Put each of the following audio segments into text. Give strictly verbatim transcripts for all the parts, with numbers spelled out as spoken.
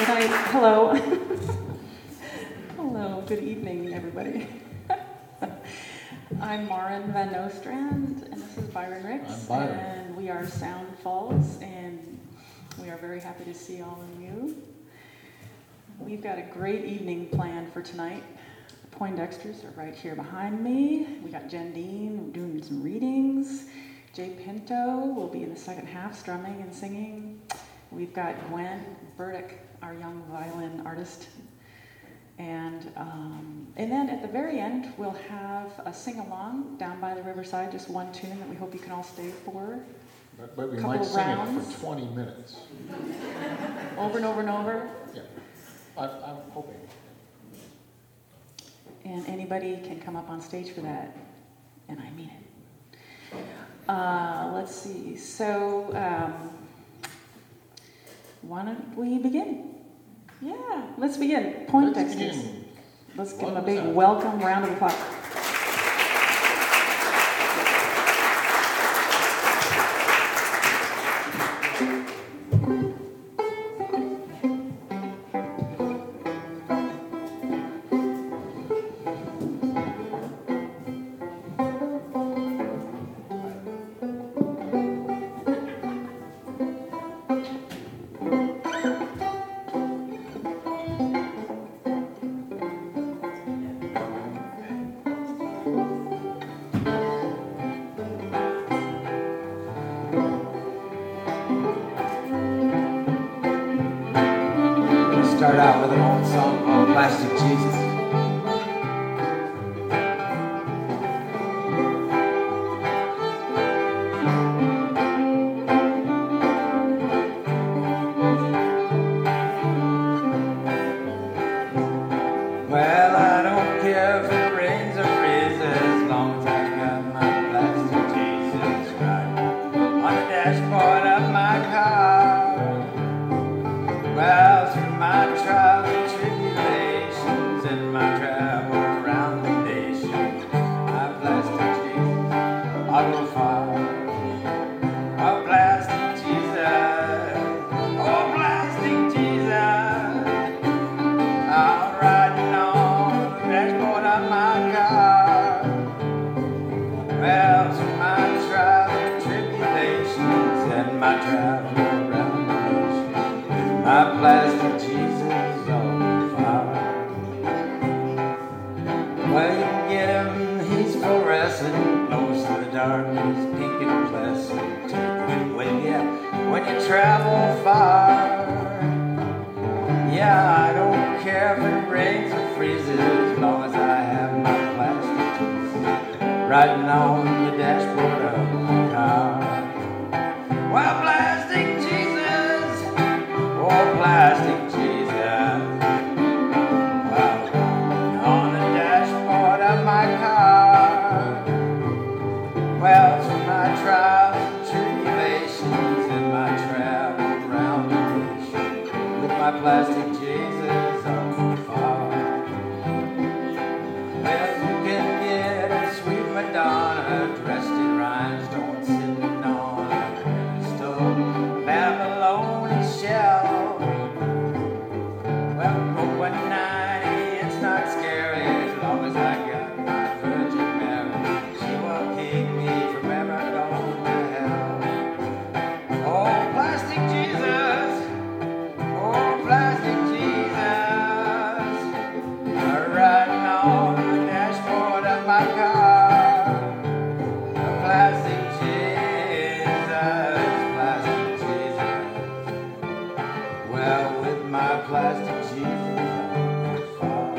night. Hello. Hello, good evening, everybody. I'm Maren Van Nostrand, and this is Byron Ricks. I'm Byron. And we are Sound Falls, and we are very happy to see all of you. We've got a great evening planned for tonight. The Poindexters are right here behind me. We got Jen Dean doing some readings. Jay Pinto will be in the second half, strumming and singing. We've got Gwen Burdick, our young violin artist. And um, and then at the very end, we'll have a sing-along down by the riverside, just one tune that we hope you can all stay for. But, but we Couple might sing rounds. it for twenty minutes. Over and over and over. Yeah, I, I'm hoping. And anybody can come up on stage for that, and I mean it. Uh, let's see. So, um, why don't we begin? Yeah, let's begin. Poindexters. Let's begin. Let's give them a Welcome big sound. welcome round of applause. Start out with an old song called Plastic Jesus. Well, I don't care if it rains or freezes, as long as I got my plastic Jesus right on the dashboard of my car. Well, through my trials and tribulations and my travel around the nation, my plastic Jesus, I'll go far. Oh, plastic Jesus, oh, plastic Jesus, I'm riding on the dashboard of my car. Well, through my trials and tribulations and my travel around the nation, my plastic Jesus on fire. Well, you can get him, he's fluorescent, glows in the dark, he's pink and pleasant. Take it with you when you travel far. Yeah, I don't care if it rains or freezes, as long as I have my plastic Jesus riding on the dashboard of my car. Well, plastic Jesus, oh, plastic Jesus, well, on the dashboard of my car. Well, through my trials and tribulations and my travel around the nation, with my plastic Jesus on fire. Well, you can get a sweet Madonna dressed in rhinestones sitting on a pedestal, Babylonian shell. Well, go one night, it's not scary, as long as I got my Virgin Mary. She will keep me from ever going to hell. Oh, plastic Jesus, oh, plastic Jesus, I'm riding on the dashboard of my car. Oh, plastic Jesus, plastic Jesus. Well, with my plastic Jesus, I'll go far.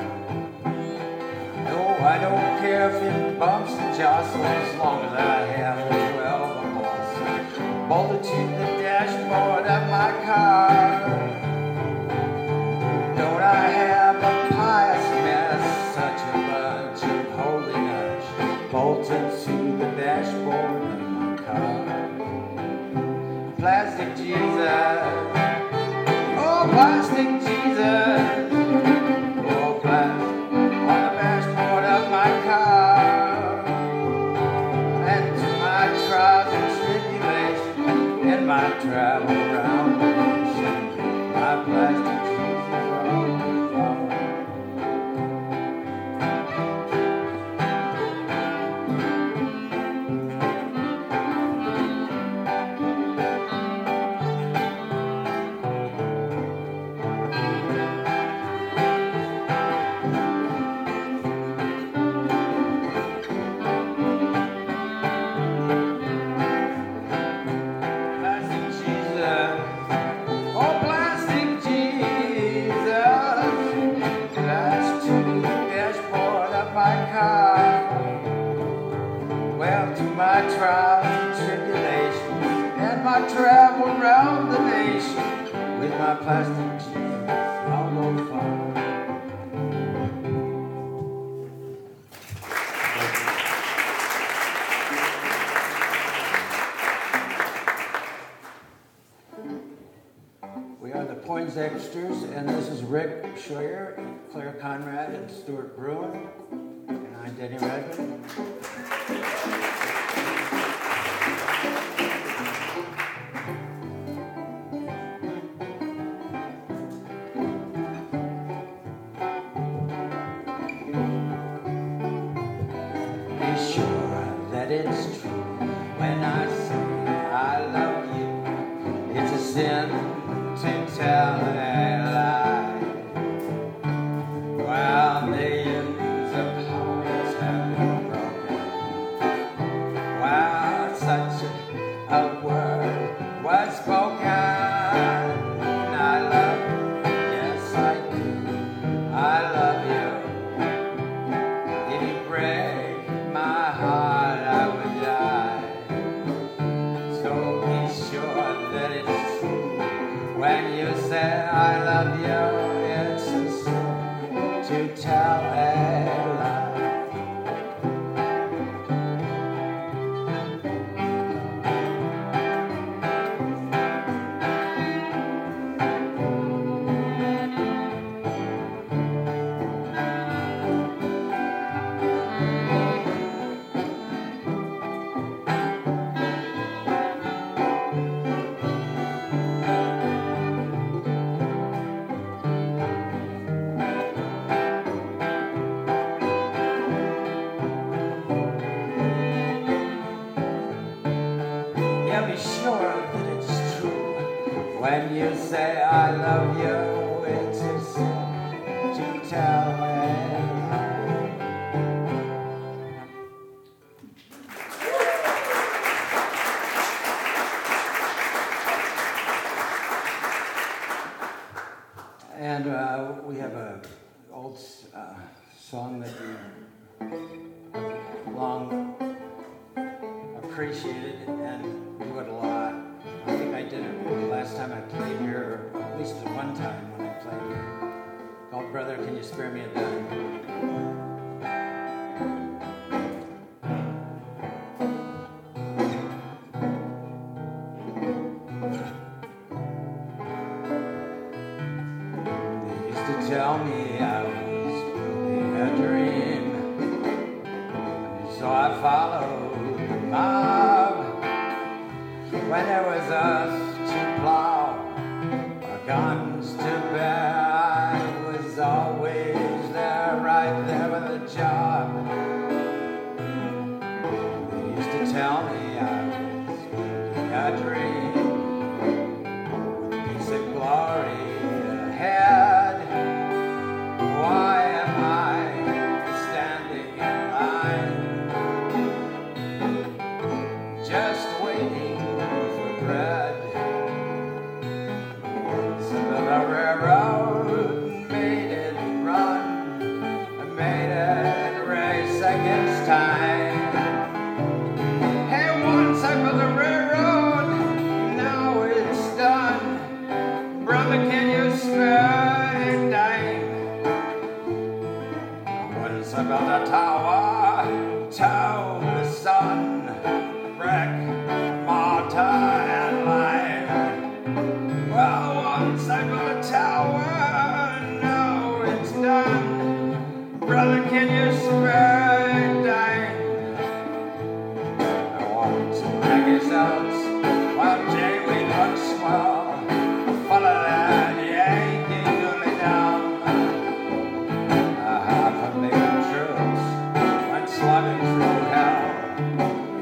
No, I don't care if it bumps and jostles, as long as I have the twelve apostles bolted to the dashboard of my car. Don't I have a pious mess, such a bunch of holiness bolted to the dashboard of my car. Plastic Jesus, oh, plastic Jesus, oh, plastic, on the dashboard of my car. And to my trials and tribulations and my travel around the nation, my plastic my car. Well, to my trials and tribulations and my travel around the nation, with my plastic Jesus, I'll go far. We are the Poindexters, and this is Rick Scheuer, Claire Conrad, and Stuart Bruin, and I'm Denny Redmond. Be sure that it's true when I say I love you. It's a sin to tell a lie. While millions of hearts have been broken, while such a, a word was spoken, I love you, yes I do, I love you. If you break my heart, I would die. So be sure that it's true when you say I love you. It's a sin to tell a lie. Yeah, be sure that it's true when you say I love you. It's a sin to tell a lie. And uh, we have a old uh, song that we long appreciated and do it a lot. I think I did it the last time I played here, or at least the one time when I played here. Called Brother, Can You Spare Me a Dime? They used to tell me I was living a dream, so I followed the mob. When there was us to plow, our guns to bear, I was always there, right there with a job. They used to tell me I was living a dream, with peace and glory ahead. Why am I standing in line, just waiting for bread? So the railroad made it run, made it race against time. Hey, once I built a railroad, now it's done. Brother, can you spare a dime? Once I built a tower, tow the sun, wreck, mortar, and lime. Well, once I built a tower, now it's done. Brother, can you spare a dime? I want to drag his out while Jay we look swell. Follow that Yankee doodly down. A half a million troops went slugging through hell.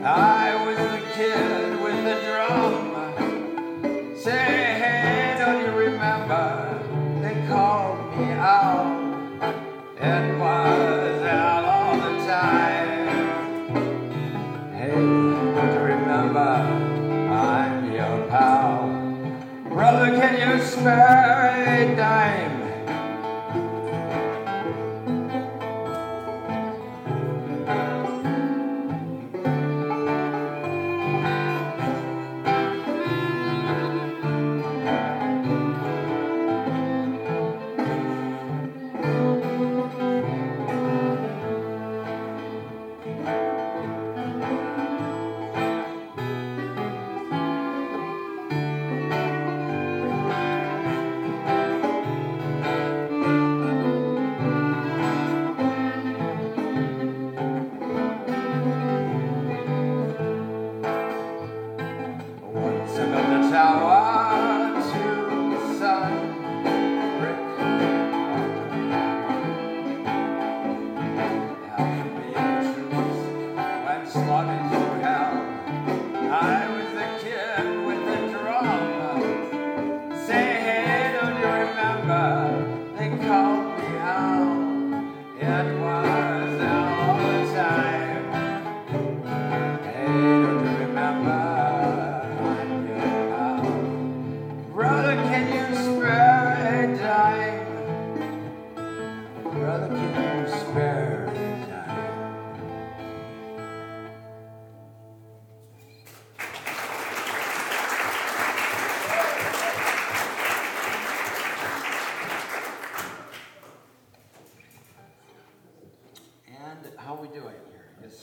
are we doing here? Yes.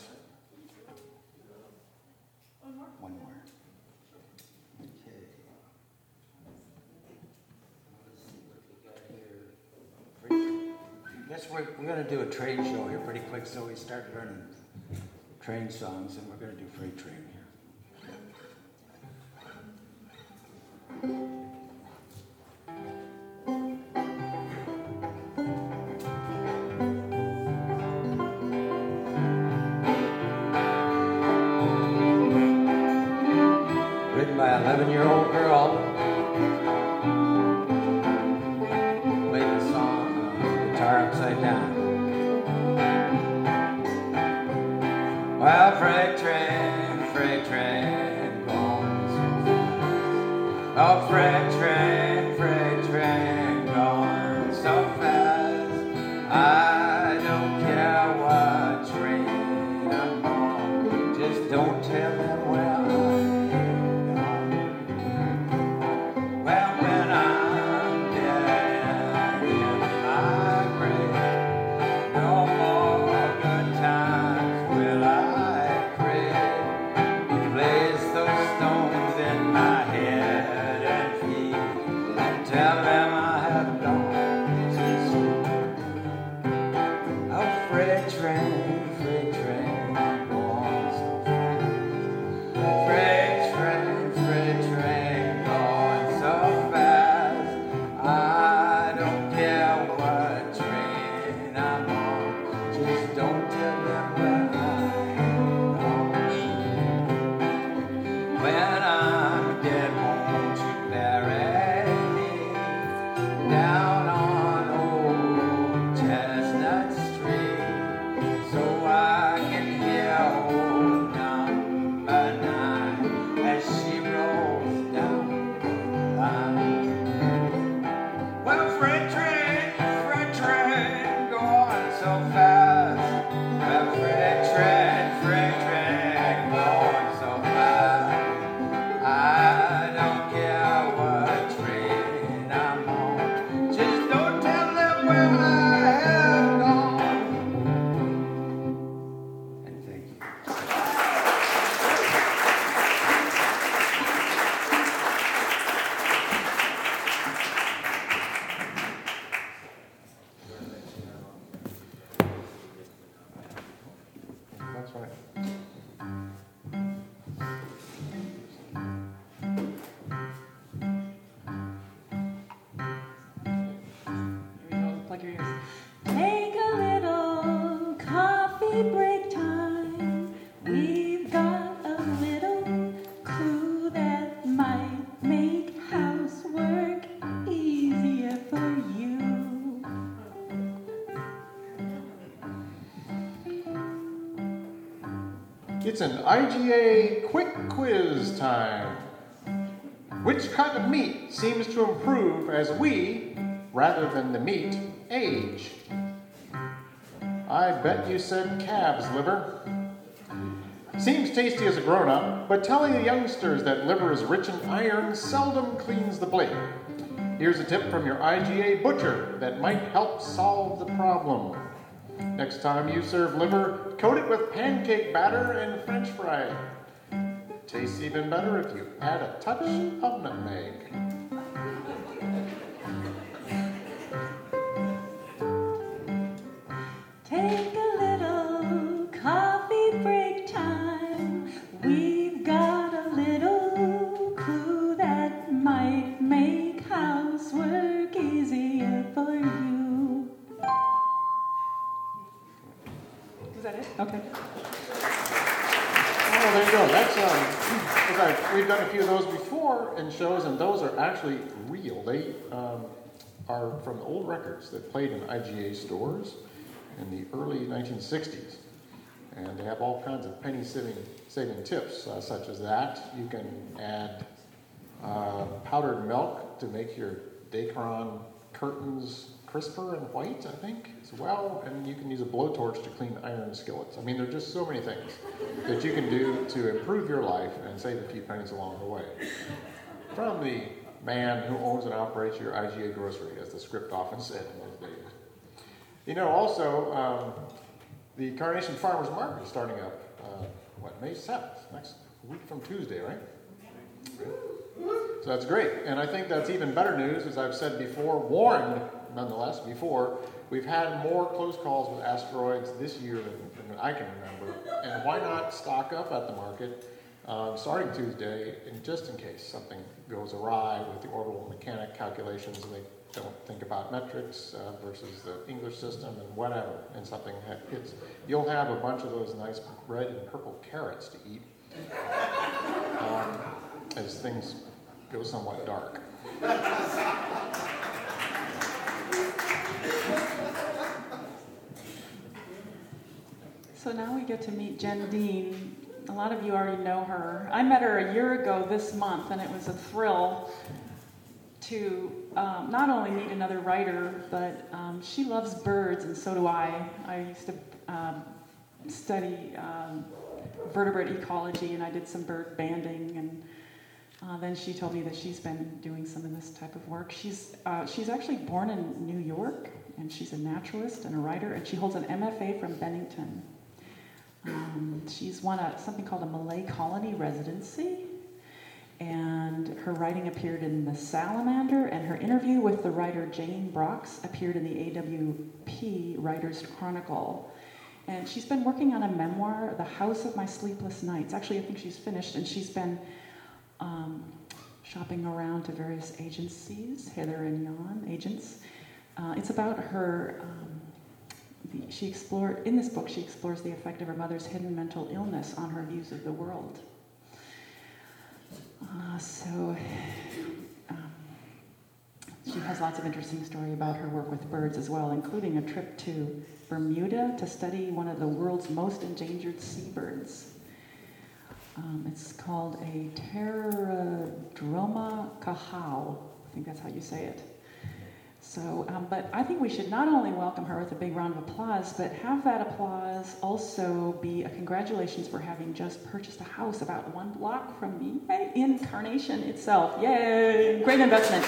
One more. One more. Okay. Let's see what we got here. Guess we're, we're going to do a train show here pretty quick, so we start learning train songs, and we're going to do Freight Train here. Written by an eleven-year-old girl. Played the song on the guitar upside down. Well, freight train, freight train, going so fast. Oh, freight train, freight train, going so fast. I don't care what train I'm on, just don't tell them where I'm going. Well, when I'm dead in my grave, no more good times will I crave. He placed those stones in my head and feet, and tell them I have gone too soon. Oh, freight train, freight train, going so fast. Freight train, freight train, going so fast. I don't care what train I'm on, just don't tell them where I'm going. When I'm dead, won't you bury me down on old Chestnut Street, so I can hear old number nine as she rolls down the line. Well, freight train, freight train, going so fast. Well, freight train, freight train, going so fast. I don't care what train I'm on, just don't tell them where I have gone. And thank you. That's right. Here we go. Plug your ears. Take a little coffee break time. We've got a little clue that might make housework easier for you. It's an I G A quick quiz time. Which kind of meat seems to improve as we, rather than the meat, age? I bet you said calf's liver. Seems tasty as a grown-up, but telling the youngsters that liver is rich in iron seldom cleans the plate. Here's a tip from your I G A butcher that might help solve the problem. Next time you serve liver, coat it with pancake batter and French fry. Tastes even better if you add a touch of nutmeg. Take a little coffee break time. We've got a little clue that might make housework easier for you. Is that it? Okay. Oh, there you go. That's um, okay. We've done a few of those before in shows, and those are actually real. They um, are from old records that played in I G A stores in the early nineteen sixties, and they have all kinds of penny saving saving tips, uh, such as that. You can add uh, powdered milk to make your Dacron curtains crisper and white, I think, as well. And you can use a blowtorch to clean iron skillets. I mean, there are just so many things that you can do to improve your life and save a few pennies along the way. From the man who owns and operates your I G A grocery, as the script often said in those days. You know, also, um, The Carnation Farmers Market is starting up, uh, what, May seventh, next week from Tuesday, right? So that's great. And I think that's even better news, as I've said before, warned nonetheless before, we've had more close calls with asteroids this year than, than I can remember. And why not stock up at the market um, starting Tuesday, and just in case something goes awry with the orbital mechanic calculations and they don't think about metrics uh, versus the English system and whatever, and something hits. You'll have a bunch of those nice red and purple carrots to eat um, as things go somewhat dark. So now we get to meet Jen Dean. A lot of you already know her. I met her a year ago this month, and it was a thrill to um, not only meet another writer, but um, she loves birds, and so do I. I used to um, study um, vertebrate ecology, and I did some bird banding, and uh, then she told me that she's been doing some of this type of work. She's uh, she's actually born in New York, and she's a naturalist and a writer, and she holds an M F A from Bennington. Um, she's won a, something called a Malay Colony Residency, and her writing appeared in The Salamander, and her interview with the writer Jane Brox appeared in the A W P Writers Chronicle. And she's been working on a memoir, The House of My Sleepless Nights. Actually, I think she's finished, and she's been um, shopping around to various agencies, Heather and Jan agents. Uh, it's about her... Um, the, she explored in this book, she explores the effect of her mother's hidden mental illness on her views of the world. Uh, so um, she has lots of interesting story about her work with birds as well, including a trip to Bermuda to study one of the world's most endangered seabirds. Um, it's called a Pterodroma cahao. I think that's how you say it. So, um, but I think we should not only welcome her with a big round of applause, but have that applause also be a congratulations for having just purchased a house about one block from me in Carnation itself. Yay! Great investment.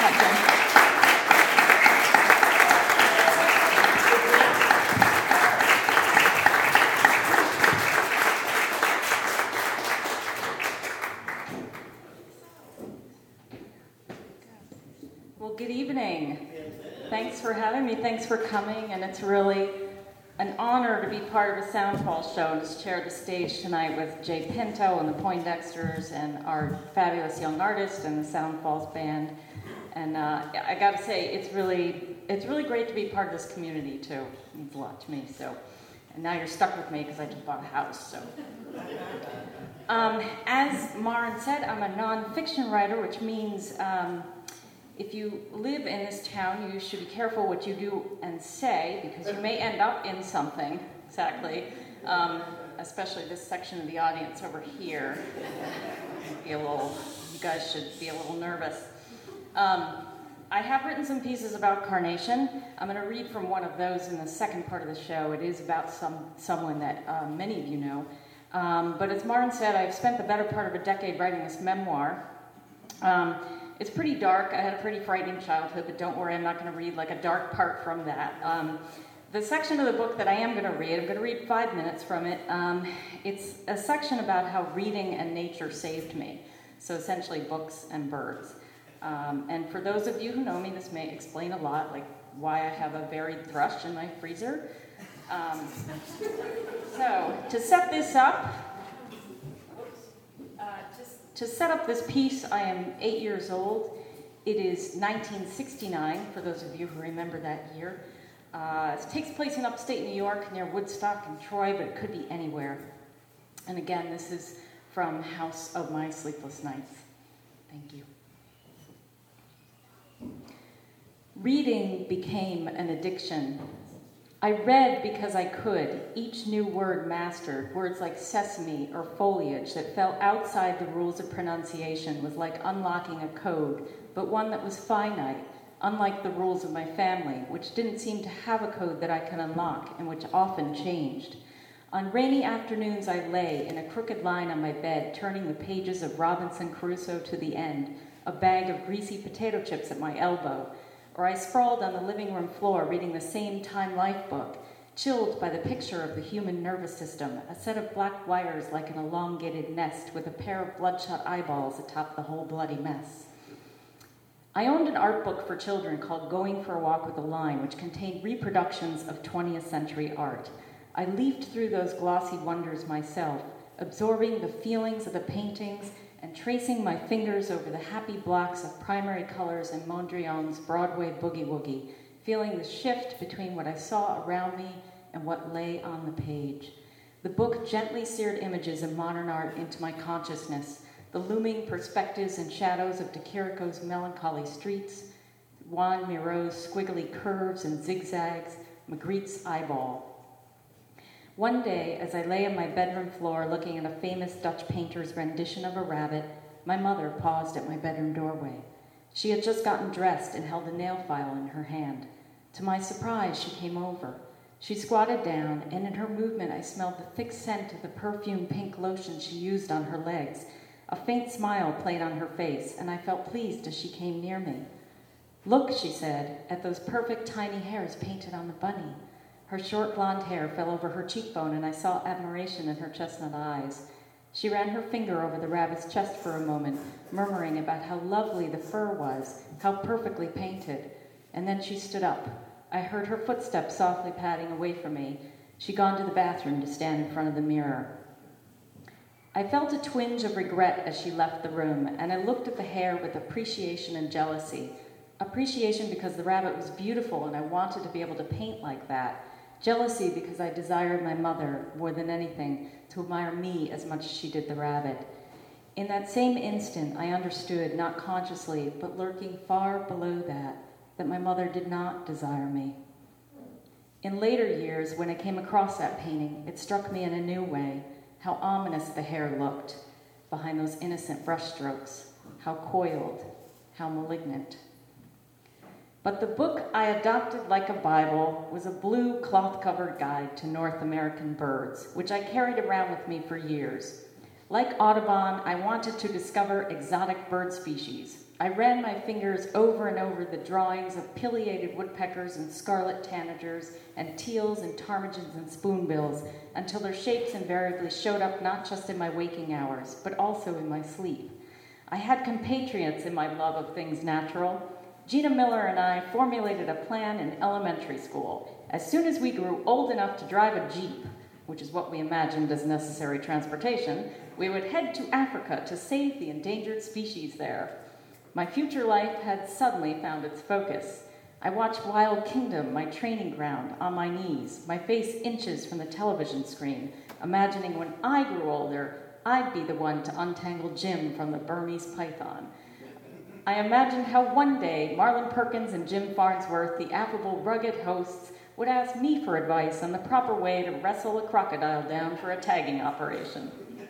Well, good evening. Thanks for having me. Thanks for coming. And it's really an honor to be part of a Soundfall show and to share the stage tonight with Jay Pinto and the Poindexters and our fabulous young artist and the Soundfalls band. And uh, I got to say, it's really it's really great to be part of this community too. It means a lot to me. So, and now you're stuck with me because I just bought a house. So, um, as Maren said, I'm a nonfiction writer, which means. Um, If you live in this town, you should be careful what you do and say, because you may end up in something, exactly, um, especially this section of the audience over here. Be a little, you guys should be a little nervous. Um, I have written some pieces about Carnation. I'm going to read from one of those in the second part of the show. It is about some someone that uh, many of you know. Um, but as Maren said, I've spent the better part of a decade writing this memoir. Um, It's pretty dark. I had a pretty frightening childhood, but don't worry, I'm not going to read like a dark part from that. Um, the section of the book that I am going to read, I'm going to read five minutes from it. Um, it's a section about how reading and nature saved me. So essentially books and birds. Um, and for those of you who know me, this may explain a lot, like why I have a varied thrush in my freezer. Um, so to set this up, To set up this piece, I am eight years old. It is nineteen sixty-nine, for those of you who remember that year. Uh, it takes place in upstate New York, near Woodstock and Troy, but it could be anywhere. And again, this is from House of My Sleepless Nights. Thank you. Reading became an addiction. I read because I could, each new word mastered. Words like sesame or foliage that fell outside the rules of pronunciation was like unlocking a code, but one that was finite, unlike the rules of my family, which didn't seem to have a code that I could unlock and which often changed. On rainy afternoons, I lay in a crooked line on my bed, turning the pages of Robinson Crusoe to the end, a bag of greasy potato chips at my elbow. Or I sprawled on the living room floor reading the same Time Life book, chilled by the picture of the human nervous system, a set of black wires like an elongated nest with a pair of bloodshot eyeballs atop the whole bloody mess. I owned an art book for children called Going for a Walk with a Line, which contained reproductions of twentieth century art. I leafed through those glossy wonders myself, absorbing the feelings of the paintings and tracing my fingers over the happy blocks of primary colors in Mondrian's Broadway Boogie Woogie, feeling the shift between what I saw around me and what lay on the page. The book gently seared images of modern art into my consciousness, the looming perspectives and shadows of de Chirico's melancholy streets, Juan Miro's squiggly curves and zigzags, Magritte's eyeball. One day, as I lay on my bedroom floor looking at a famous Dutch painter's rendition of a rabbit, my mother paused at my bedroom doorway. She had just gotten dressed and held a nail file in her hand. To my surprise, she came over. She squatted down, and in her movement I smelled the thick scent of the perfumed pink lotion she used on her legs. A faint smile played on her face, and I felt pleased as she came near me. "Look," she said, "at those perfect tiny hairs painted on the bunny." Her short blonde hair fell over her cheekbone, and I saw admiration in her chestnut eyes. She ran her finger over the rabbit's chest for a moment, murmuring about how lovely the fur was, how perfectly painted. And then she stood up. I heard her footsteps softly padding away from me. She'd gone to the bathroom to stand in front of the mirror. I felt a twinge of regret as she left the room, and I looked at the hair with appreciation and jealousy. Appreciation because the rabbit was beautiful and I wanted to be able to paint like that. Jealousy because I desired my mother, more than anything, to admire me as much as she did the rabbit. In that same instant, I understood, not consciously, but lurking far below that, that my mother did not desire me. In later years, when I came across that painting, it struck me in a new way, how ominous the hair looked behind those innocent brushstrokes, how coiled, how malignant. But the book I adopted like a Bible was a blue cloth-covered guide to North American birds, which I carried around with me for years. Like Audubon, I wanted to discover exotic bird species. I ran my fingers over and over the drawings of pileated woodpeckers and scarlet tanagers and teals and ptarmigans and spoonbills until their shapes invariably showed up not just in my waking hours, but also in my sleep. I had compatriots in my love of things natural. Gina Miller and I formulated a plan in elementary school. As soon as we grew old enough to drive a Jeep, which is what we imagined as necessary transportation, we would head to Africa to save the endangered species there. My future life had suddenly found its focus. I watched Wild Kingdom, my training ground, on my knees, my face inches from the television screen, imagining when I grew older, I'd be the one to untangle Jim from the Burmese python. I imagined how one day Marlon Perkins and Jim Farnsworth, the affable, rugged hosts, would ask me for advice on the proper way to wrestle a crocodile down for a tagging operation.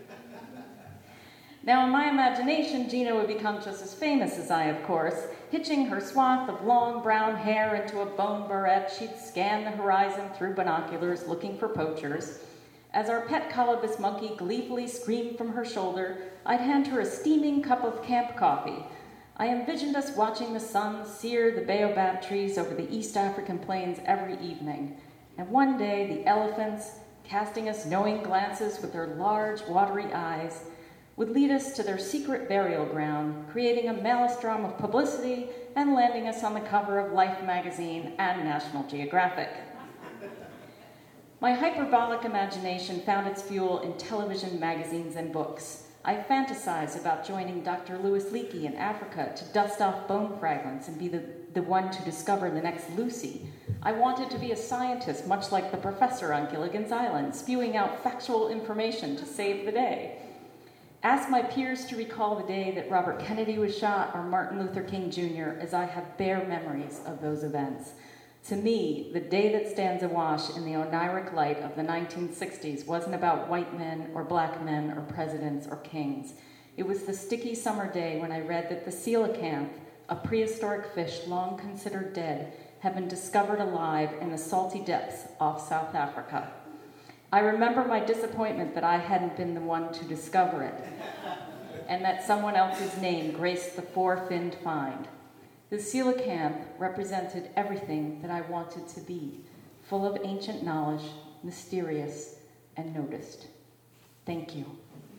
Now, in my imagination, Gina would become just as famous as I, of course. Hitching her swath of long brown hair into a bone barrette, she'd scan the horizon through binoculars looking for poachers. As our pet colobus monkey gleefully screamed from her shoulder, I'd hand her a steaming cup of camp coffee. I envisioned us watching the sun sear the baobab trees over the East African plains every evening. And one day, the elephants, casting us knowing glances with their large, watery eyes, would lead us to their secret burial ground, creating a maelstrom of publicity and landing us on the cover of Life magazine and National Geographic. My hyperbolic imagination found its fuel in television, magazines, and books. I fantasized about joining Doctor Louis Leakey in Africa to dust off bone fragments and be the, the one to discover the next Lucy. I wanted to be a scientist, much like the professor on Gilligan's Island, spewing out factual information to save the day. Ask my peers to recall the day that Robert Kennedy was shot or Martin Luther King Junior, as I have bare memories of those events. To me, the day that stands awash in the oniric light of the nineteen sixties wasn't about white men or black men or presidents or kings. It was the sticky summer day when I read that the coelacanth, a prehistoric fish long considered dead, had been discovered alive in the salty depths off South Africa. I remember my disappointment that I hadn't been the one to discover it, and that someone else's name graced the four-finned find. The coelacanth represented everything that I wanted to be. full of ancient knowledge, mysterious and noticed. Thank you.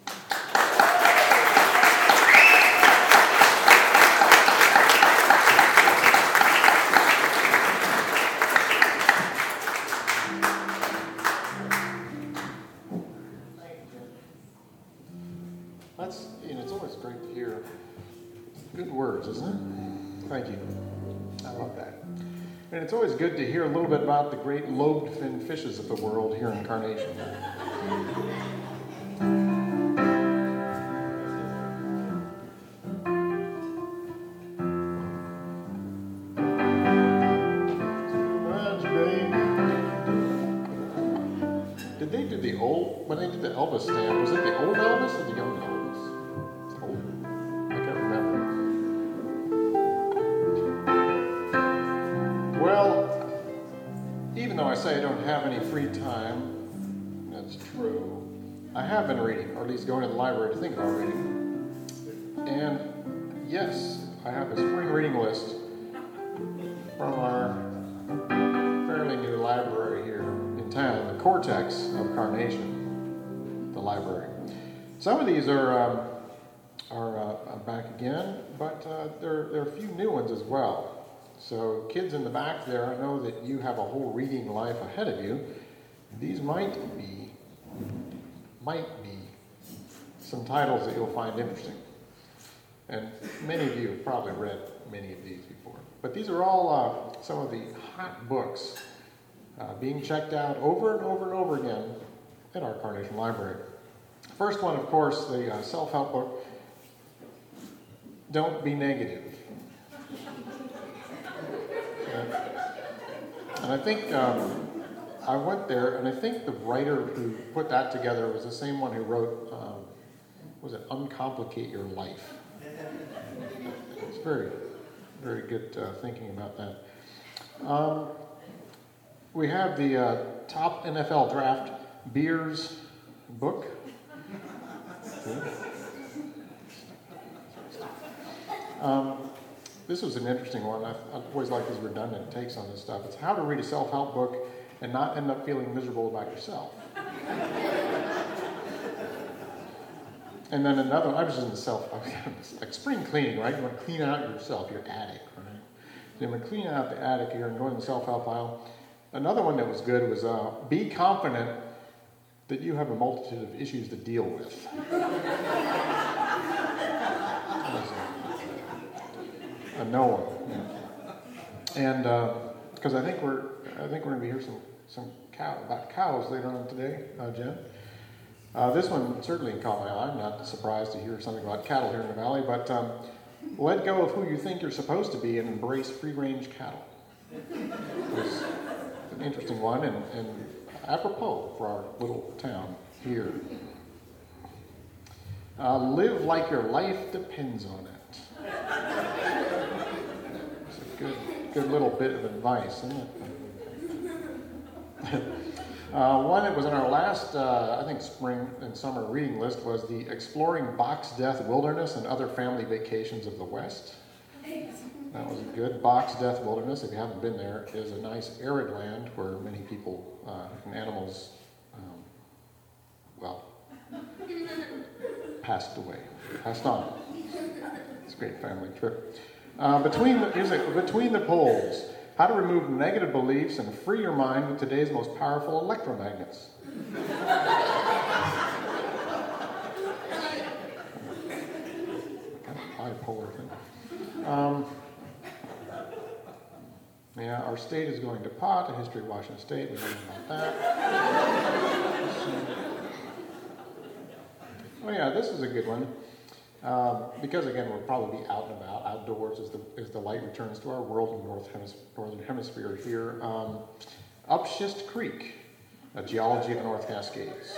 That's, you know, it's always great to hear good words, isn't it? Thank you. I love that. And it's always good to hear a little bit about the great lobed-fin fishes of the world here in Carnation. Did they do the old, when they did the Elvis stand, was it the old Elvis or the young Elvis? It's old. I can't remember. Well, even though I say I don't have any free time, that's true. I have been reading, or at least going to the library to think about reading. And yes, I have a spring reading list from our fairly new library here in town, the Cortex of Carnation, the library. Some of these are um, are uh, back again, but uh, there, there are a few new ones as well. So kids in the back there, I know that you have a whole reading life ahead of you. These might be, might be some titles that you'll find interesting. And many of you have probably read many of these before. But these are all uh, some of the hot books uh, being checked out over and over and over again at our Carnation Library. First one, of course, the uh, self-help book, Don't Be Negative. And, and I think um, I went there, and I think the writer who put that together was the same one who wrote, um, was it Uncomplicate Your Life? It's very, very good uh, thinking about that. Um, we have the uh, top N F L draft beers book. Um, this was an interesting one. I, I always like these redundant takes on this stuff. It's how to read a self-help book and not end up feeling miserable about yourself. And then another one, I was in the self, like spring cleaning, right? You want to clean out yourself, your attic, right? So you want to clean out the attic here and go in the self-help aisle. Another one that was good was uh, be confident that you have a multitude of issues to deal with. A no one. Yeah. And because uh, I think we're, I think we're going to be hearing some some cow about cows later on today, uh, Jen. Uh, this one certainly caught my eye. I'm not surprised to hear something about cattle here in the valley, but um, let go of who you think you're supposed to be and embrace free-range cattle. It's an interesting one, and, and apropos for our little town here. Uh, live like your life depends on it. It's a good, good little bit of advice, isn't it? uh, one that was in our last, uh, I think, spring and summer reading list was the Exploring Box Death Wilderness and Other Family Vacations of the West. That was a good. Box Death Wilderness, if you haven't been there, is a nice arid land where many people uh, and animals, um, well, passed away, passed on. It's a great family trip. Uh, between the, here's a, Between the Poles, how to remove negative beliefs and free your mind with today's most powerful electromagnets. Kind of bipolar thing. Um, yeah, our state is going to pot, a history of Washington State, we know about that. Oh yeah, this is a good one. Um, because again, we'll probably be out and about, outdoors as the as the light returns to our world in the north hemis- northern hemisphere here. Um, Up Schist Creek, a geology of the North Cascades.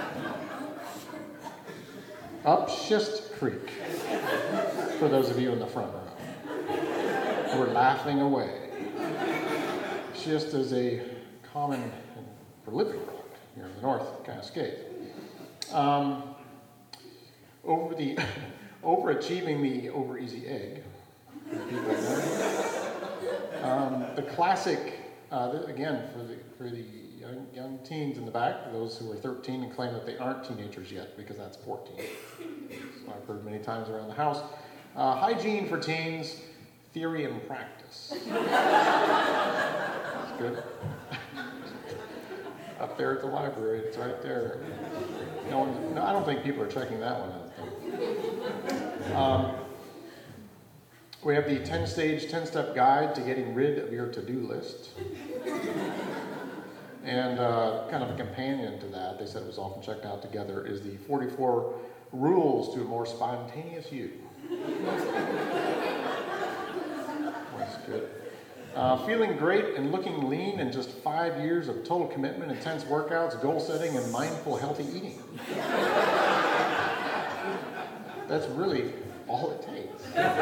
Up Schist Creek, for those of you in the front row. We're laughing away. Schist is a common and prolific rock here in the North Cascades. Um, Over the overachieving the over easy egg, um, the classic Uh, th- again, for the for the young, young teens in the back, those who are thirteen and claim that they aren't teenagers yet, because that's fourteen. So I've heard many times around the house. Uh, hygiene for teens, theory and practice. That's good. Up there at the library, it's right there. No, one, no, I don't think people are checking that one out. Um, we have the ten-stage, ten-step guide to getting rid of your to-do list. And uh, kind of a companion to that, they said it was often checked out together, is the forty-four rules to a more spontaneous you. That's good. Uh, feeling great and looking lean in just five years of total commitment, intense workouts, goal setting, and mindful healthy eating. That's really all it takes.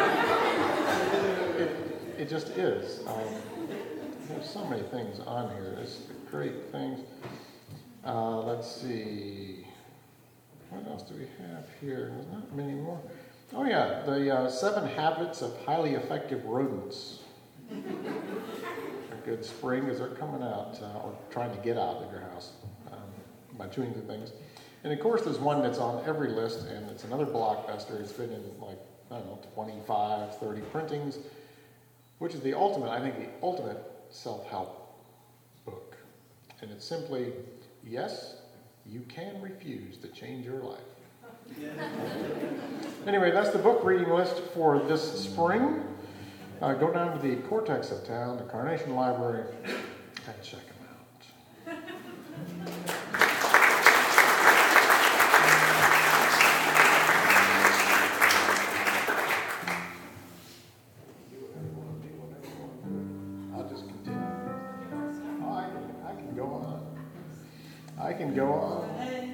It, it just is. Um, there's so many things on here. There's great things. Uh, let's see. What else do we have here? There's not many more. Oh yeah, the uh, seven habits of highly effective rodents. A good spring as they're coming out uh, or trying to get out of your house um, by chewing through things. And of course, there's one that's on every list, and it's another blockbuster. It's been in like, I don't know, twenty-five, thirty printings, which is the ultimate, I think, the ultimate self-help book. And it's simply, yes, you can refuse to change your life. Anyway, that's the book reading list for this spring. Uh, go down to the cortex of town, the Carnation Library, and check them out. I'll just continue. Oh, I can, I can go on. I can go on.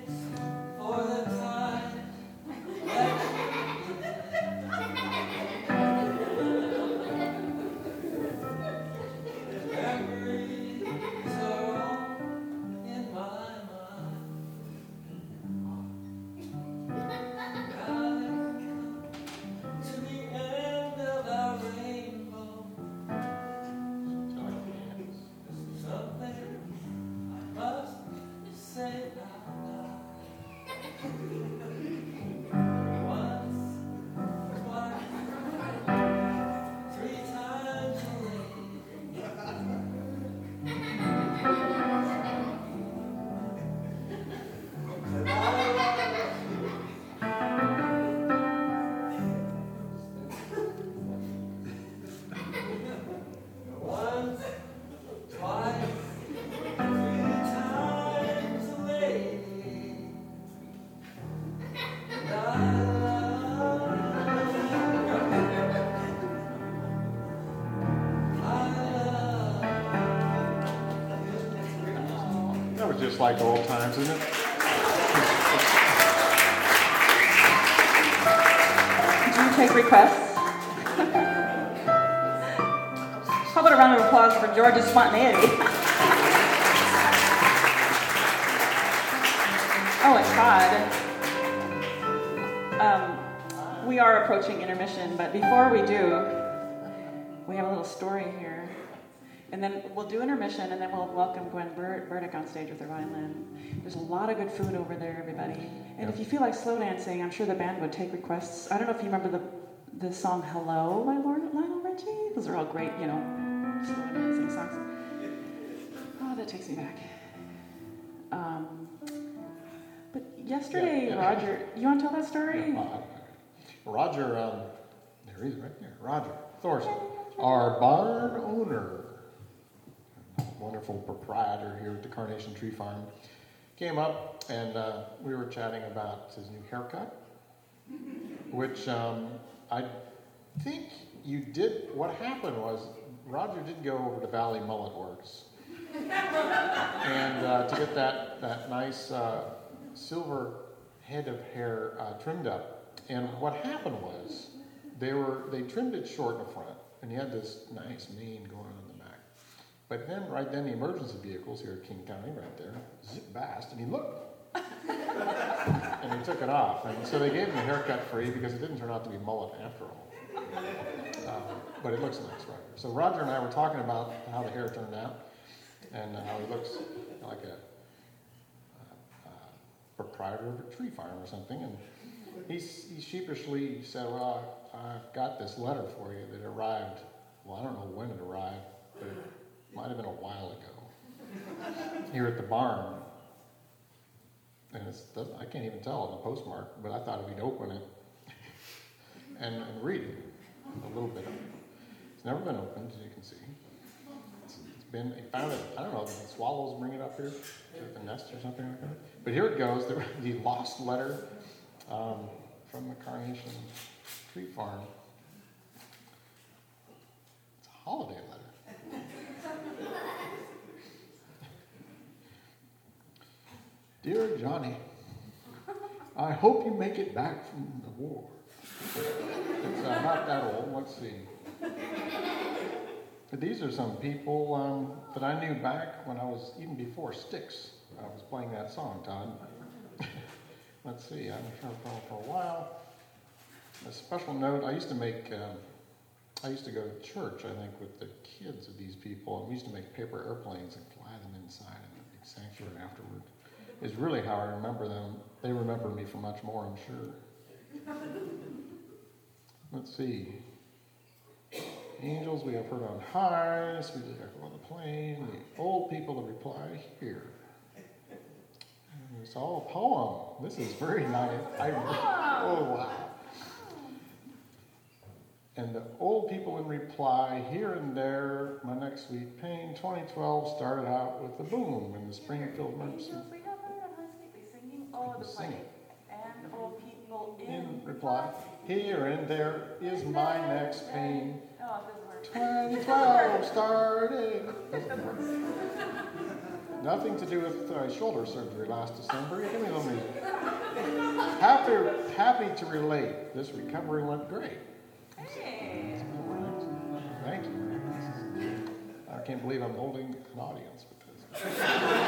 Just like old times, isn't it? Do you take requests? How about a round of applause for George's spontaneity? Oh, it's God. Um, we are approaching intermission, but before we do, we have a little story here. And then we'll do intermission, and then we'll welcome Gwen Bur- Burdick on stage with her violin. There's a lot of good food over there, everybody. And if you feel like slow dancing, I'm sure the band would take requests. I don't know if you remember the the song "Hello" by Lionel Richie. Those are all great, you know, slow dancing songs. Oh, that takes me back. Um, but yesterday, yeah, yeah. Roger, you want to tell that story? Yeah, uh, Roger, um, there he is right there. Roger Thorson, our barn owner. Wonderful proprietor here at the Carnation Tree Farm, came up and uh, we were chatting about his new haircut, which um, I think you did. What happened was Roger did go over to Valley Mullet Works and uh, to get that that nice uh, silver head of hair uh, trimmed up. And what happened was they were they trimmed it short in the front, and he had this nice mane going on. But then, right then, the emergency vehicles here at King County, right there, zip past, and he looked. And he took it off. And so they gave him a haircut free because it didn't turn out to be mullet after all. Uh, but it looks nice, right? So Roger and I were talking about how the hair turned out. and how he looks like a, a, a proprietor of a tree farm or something. And he, he sheepishly said, well, I, I've got this letter for you that arrived, well, I don't know when it arrived, but it might have been a while ago, here at the barn. And it's, I can't even tell on the postmark, but I thought if he'd open it and, and read it, a little bit of it. It's never been opened, as you can see. It's, it's been, he found it, I don't know, did the swallows bring it up here to the nest or something like that? But here it goes, the, the lost letter um, from the Carnation Tree Farm. It's a holiday letter. Dear Johnny, I hope you make it back from the war. It's uh, not that old. Let's see. But these are some people um, that I knew back when I was, even before Styx. I was playing that song, Todd. Let's see. I'm sure for a while. A special note. I used to make. Um, I used to go to church, I think, with the kids of these people, and we used to make paper airplanes and fly them inside in the big sanctuary afterward. Is really how I remember them. They remember me for much more, I'm sure. Let's see. Angels we have heard on high, sweet echo on the plain, the old people that reply here. And it's all a poem. This is very nice. I, oh, wow. And the old people in reply, here and there, my next sweet pain, twenty twelve started out with a boom in the Springfield Mercy. Oh, the play. And old people in, in reply, here and there is my next pain. Oh, it doesn't work. twenty twelve started. Nothing to do with uh, shoulder surgery last December. Give me a little music. Happy, happy to relate. This recovery went great. Hey. Thank you. I can't believe I'm holding an audience with this.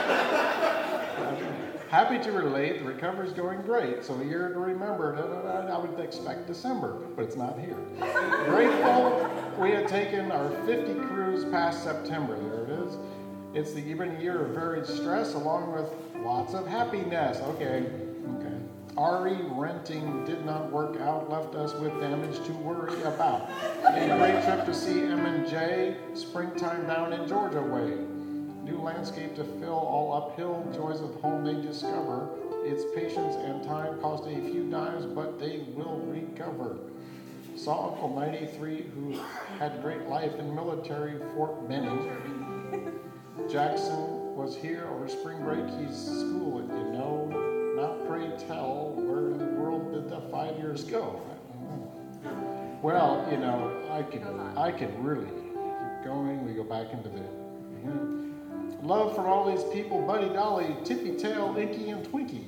Happy to relate, the recovery's going great, so a year to remember, da, da, da, I would expect December, but it's not here. Grateful we had taken our fifty cruise past September, there it is. It's the even year of varied stress along with lots of happiness. Okay, okay. R E renting did not work out, left us with damage to worry about. A great trip to see M and J, springtime down in Georgia way. New landscape to fill, all uphill, joys of home they discover. Its patience and time cost a few dimes, but they will recover. Saw Uncle ninety-three, who had great life in military Fort Benning. Jackson was here over spring break. He's schooling, you know. Now pray tell, where in the world did the five years go? I don't know. Well, you know, I can, I can really keep going. We go back into the, you know, love from all these people, Buddy Dolly, Tippy Tail, Inky, and Twinkie.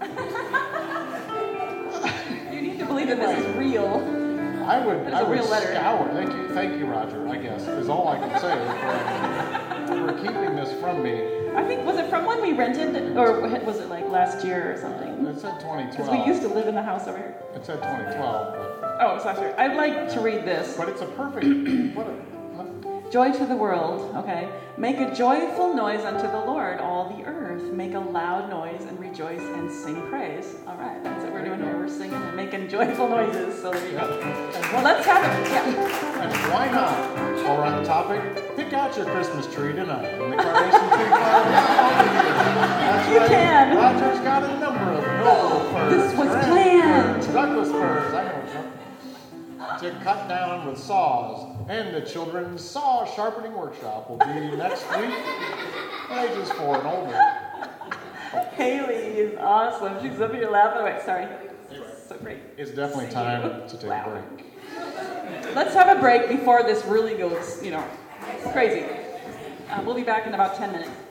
You need to believe that this is real. I would, I a would real letter. scour. Thank you, thank you, Roger. I guess is all I can say for, for keeping this from me. I think, was it from when we rented, or was it like last year or something? It said twenty twelve. Because we used to live in the house over here. It said twenty twelve, but Oh, it was last year. I'd like to read this. but it's a perfect. What a, Joy to the world, okay? Make a joyful noise unto the Lord, all the earth. Make a loud noise and rejoice and sing praise. All right, that's what we're doing here. We're singing and making joyful noises. So there you go. Well, let's have it. Yeah. And why not? While we're on the topic, pick out your Christmas tree tonight. In the Carnation Tree Farm. That's You right. can. Roger's got a number of noble firs. This was Grand planned. firs, Douglas firs, I know some. To cut down with saws. And the children's saw sharpening workshop will be next week. Ages four and older. Haley is awesome. She's up here laughing away. Sorry. So great. It's definitely See time you. to take Wow. a break. Let's have a break before this really goes, you know, crazy. Uh, we'll be back in about ten minutes.